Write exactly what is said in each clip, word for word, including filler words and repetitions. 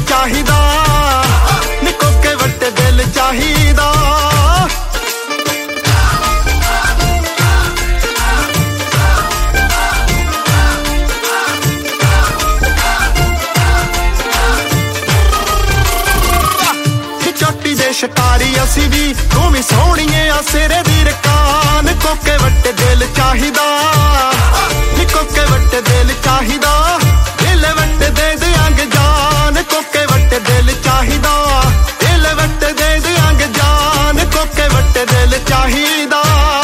ਚਾਹੀਦਾ ਨੀ ਕੋਕੇ ਵੱਟੇ ਦਿਲ ਚਾਹੀਦਾ ਚੋਟੀ ਦੇ ਸ਼ਿਕਾਰੀ ਅਸੀਂ ਵੀ ਤੂੰ ਵੀ ਸੋਹਣੀਏ ਆ ਸਿਰੇ ਦੀ ਰਕਾਨ ਕੋਕੇ ਵੱਟੇ ਦਿਲ ਚਾਹੀਦਾ ਨੀ ਕੋਕੇ ਵੱਟੇ ਦਿਲ ਚਾਹੀਦਾ ਦਿਲ ਵੱਟੇ ਦੇ ਦਿਆਂਗੇ ਜਾਨ ਕੋਕੇ ਵੱਟੇ ਦਿਲ ਚਾਹੀਦਾ ਦਿਲ ਵੱਟੇ ਦੇ ਦਿਆਂਗੇ ਜਾਨ ਕੋਕੇ ਵੱਟੇ ਦਿਲ ਚਾਹੀਦਾ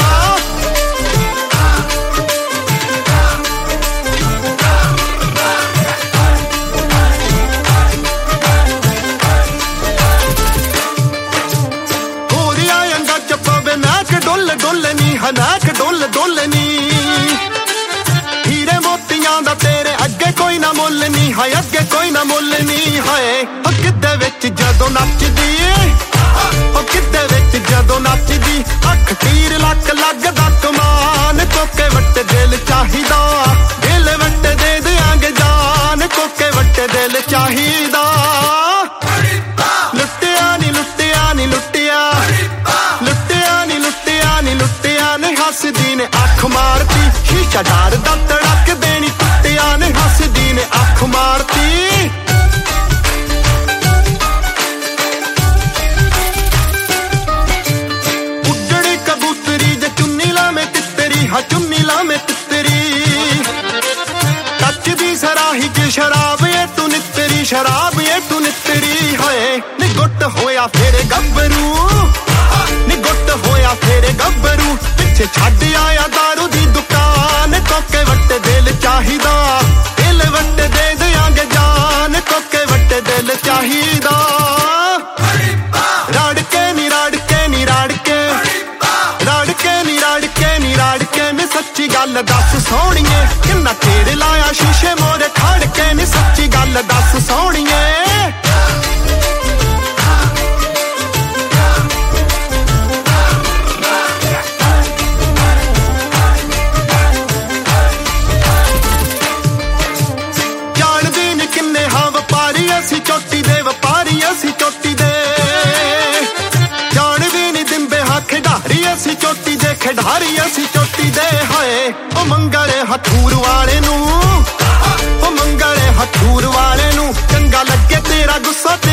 ਡੋਲਨੀ ਹਨਾਕ ਡੋਲ ਡੋਲਨੀ ਹੀਰੇ ਮੋਤੀਆਂ ਦਾ ਤੇਰੇ ਅੱਗੇ ਕੋਈ ਨਾ ਮੁੱਲ ਨੀ ਹਾਏ ਅੱਗੇ ਕੋਈ ਨਾ ਮੁੱਲ ਨੀ ਹਾਏ ਉਹ ਕਿੱਦੇ ਵਿੱਚ ਜਦੋਂ ਨੱਚਦੀ ਏ ਉਹ ਕਿੱਦੇ ਵਿੱਚ ਜਦੋਂ ਨੱਚਦੀ ਅੱਖ ਤੀਰ ਲੱਕ ਲੱਗਦਾ ਕਮਾਨ ਕੋਕੇ ਵੱਟੇ ਦਿਲ ਚਾਹੀਦਾ ਦਿਲ ਵੱਟੇ ਦੇ ਦਿਆਂਗੇ ਜਾਨ ਕੋਕੇ ਵੱਟੇ ਦਿਲ ਚਾਹੀਦਾ ਲੁੱਟਿਆ ਨੀ ਲੁੱਟਿਆ ਨੀ ਲੁੱਟਿਆ ਲੁੱਟਿਆ ਨੀ ਲੁੱਟਿਆ ਨੀ ਲੁੱਟਿਆ ਨੇ ਹੱਸਦੀ ਨੇ ਅੱਖ ਮਾਰਤੀ ਸ਼ੀਸ਼ਾ ਡਰਦਾ ਤੜਕ ਦੇਣੀ ਕੁੱਤਿਆਂ ਨੇ ਹੱਸਦੀ ਨੇ ਅੱਖ ਮਾਰਤੀ ਉੱਡੜੀ ਕਬੂਤਰੀ ਜੇ ਚੁੰਨੀ ਲਾਵੇਂ ਤਿੱਤਰੀ ਹਾਂ ਚੁੰਨੀ ਲਾਵੇਂ ਤਿੱਤਰੀ ਟੱਚਦੀ ਸਰਾਹੀ ਚ ਸ਼ਰਾਬ ਏ ਤੂੰ ਨਿੱਤਰੀ ਸ਼ਰਾਬ ਏ ਤੂੰ ਨਿੱਤਰੀ ਹੋਏ ਨੀ ਗੁੱਟ ਹੋਇਆ ਫੇਰੇ ਗੱਭਰੂ ਨੀ ਗੁੱਟ ਹੋਇਆ ਫੇਰੇ ਗੱਭਰੂ ਪਿੱਛੇ ਛੱਡ ਆਇਆ ਦਾਰੂ ਦੀ ਦੁਕਾਨ ਕੋਕੇ ਵੱਟੇ ਦਿਲ ਚਾਹੀਦਾ ਦਿਲ ਵੱਟੇ ਦੇ ਦਿਆਂਗੇ ਜਾਨ ਕੋਕੇ ਵੱਟੇ ਦਿਲ ਚਾਹੀਦਾ ਰੜ ਕੇ ਨੀ ਰੜ ਕੇ ਨੀ ਰੜ ਕੇ ਰੜ ਕੇ ਨੀ ਰੜ ਕੇ ਨੀ ਰੜ ਕੇ ਨੀ ਸੱਚੀ ਗੱਲ ਦੱਸ ਸੋਹਣੀਏ ਕਿੰਨਾ ਤੇਰੇ ਲਾਇਆ ਸ਼ੀਸ਼ੇ ਮੋਰੇ ਖੜ ਕੇ ਨੀ ਸੱਚੀ ਗੱਲ ਦੱਸ ਸੋਹਣੀਏ ਅਸੀਂ ਚੋਟੀ ਦੇ ਵਪਾਰੀ ਅਸੀਂ ਚੋਟੀ ਦੇ ਜਾਣਦੇ ਨੀ ਦਿੰਦੇ ਹਾਂ ਖਿਡਾਰੀ ਅਸੀਂ ਚੋਟੀ ਦੇ ਖਿਡਾਰੀ ਅਸੀਂ ਚੋਟੀ ਦੇ ਹਾਏ ਉਹ ਮੰਗਲੇ ਹਥੂਰ ਵਾਲੇ ਨੂੰ ਉਹ ਮੰਗਲੇ ਹਥੂਰ ਵਾਲੇ ਨੂੰ ਚੰਗਾ ਲੱਗੇ ਤੇਰਾ ਗੁੱਸਾ